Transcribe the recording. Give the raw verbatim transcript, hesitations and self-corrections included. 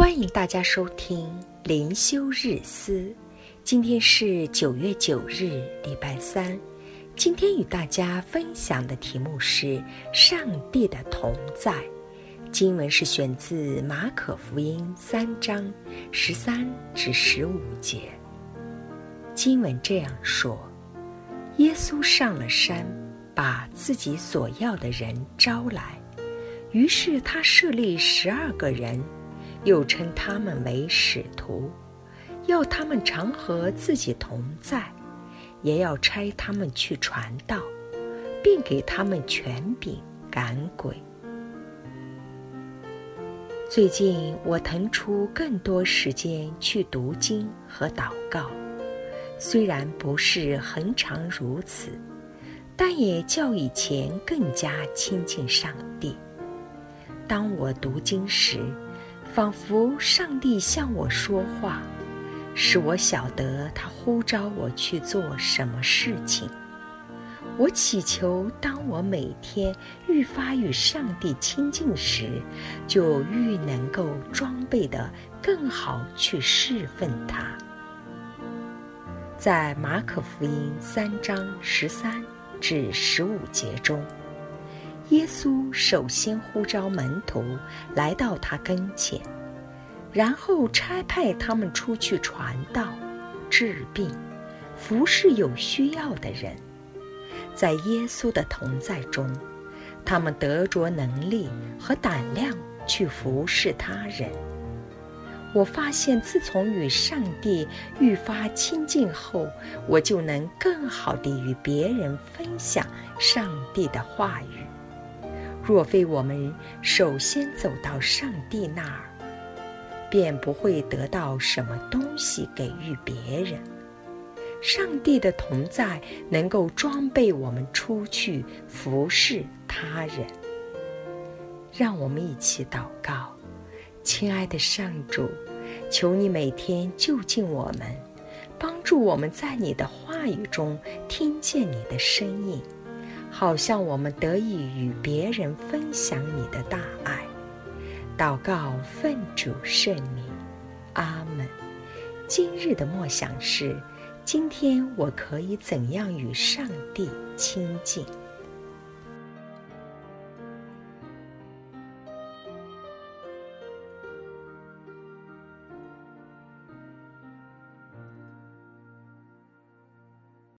欢迎大家收听灵修日思，今天是九月九日，礼拜三。今天与大家分享的题目是上帝的同在。经文是选自马可福音三章十三至十五节。经文这样说：耶稣上了山，把自己所要的人招来，于是他设立十二个人，又称他们为使徒，要他们常和自己同在，也要差他们去传道，并给他们权柄赶鬼。最近我腾出更多时间去读经和祷告，虽然不是恒常如此，但也较以前更加亲近上帝。当我读经时，仿佛上帝向我说话，使我晓得他呼召我去做什么事情。我祈求当我每天愈发与上帝亲近时，就愈能够装备得更好去侍奉他。在马可福音三章十三至十五节中，耶稣首先呼召门徒来到他跟前，然后差派他们出去传道、治病、服侍有需要的人。在耶稣的同在中，他们得着能力和胆量去服侍他人。我发现自从与上帝愈发亲近后，我就能更好地与别人分享上帝的话语。若非我们首先走到上帝那儿，便不会得到什么东西给予别人。上帝的同在能够装备我们出去服侍他人。让我们一起祷告。亲爱的上主，求你每天就近我们，帮助我们在你的话语中听见你的声音，好像我们得以与别人分享你的大爱。祷告奉主圣名，阿们。今日的默想是：今天我可以怎样与上帝亲近？